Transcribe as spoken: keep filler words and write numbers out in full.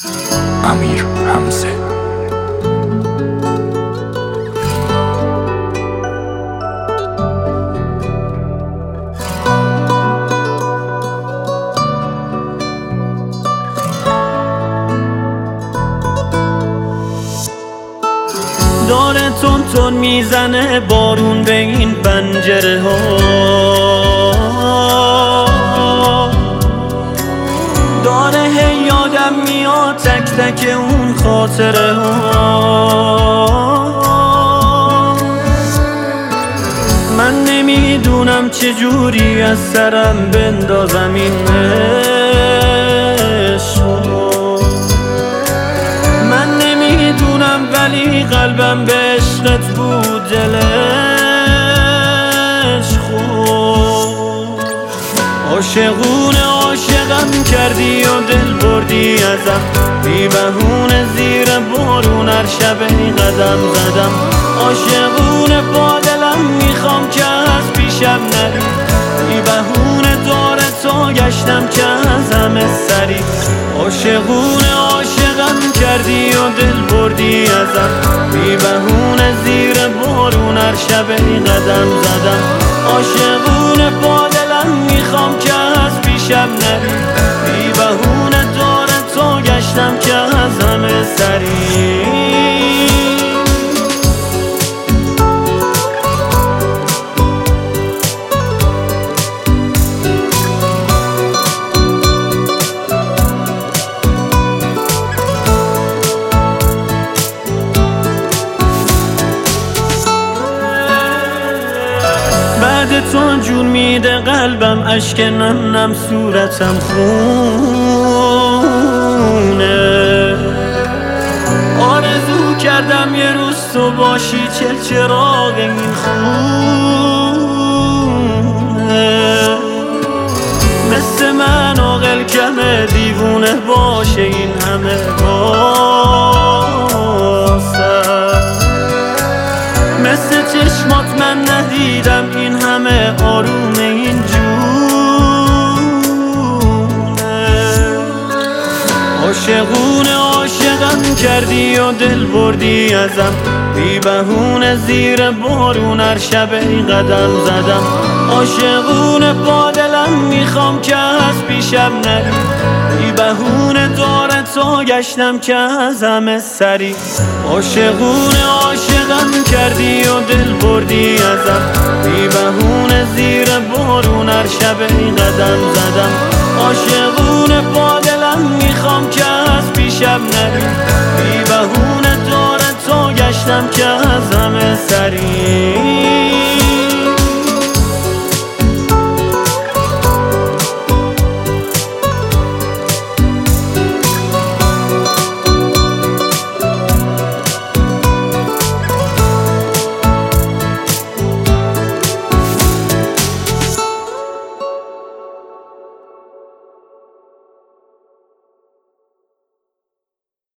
امیر حمزه. داره تون تون میزنه بارون به این پنجره ها، داره هی یادم میاد تک تک اون خاطره ها. من نمیدونم چجوری از سرم بندازم این عشق، ولی قلبم به عشقت بود دلش خود. عاشقونه عاشقم کردی و دل بردی ازم، بی بهونه زیر بارون هر شب قدم زدم. عاشقونه با دلم میخوام که از پیشم نری، بی بهونه داره تا گشتم که از همه سری. عاشقونه عاشقم کردی و دل بردی ازم، بی بهونه زیر بارون هر شب قدم زدم. عاشقونه با دلم میخوام که از پیشم نری، بی بهونه داره تا گشتم که از همه سری. بعد تو جون میده قلبم، اشک نم نم صورتم خونه. آرزو کردم یه روز تو باشی چل چراغ این خونه. مثل من عاقل کمه دیوونه باشه این همه واسه. مثل چشمات من ندیدم این همه آروم این جونه. عاشقونه عاشقم کردی و دل بردی ازم، بی بهونه زیر بارون هر شب قدم زدم. عاشقونه با دلم میخوام که از پیشم نری، بی بهونه داره تا گشتم که از همه سری. عاشقونه عاشقم کردی و دل بردی ازم، بی بهونه زیر بارون هر شب قدم زدم. عاشقونه با دلم میخوام که از پیشم نری، بی بهونه داره تا گشتم که از همه سری.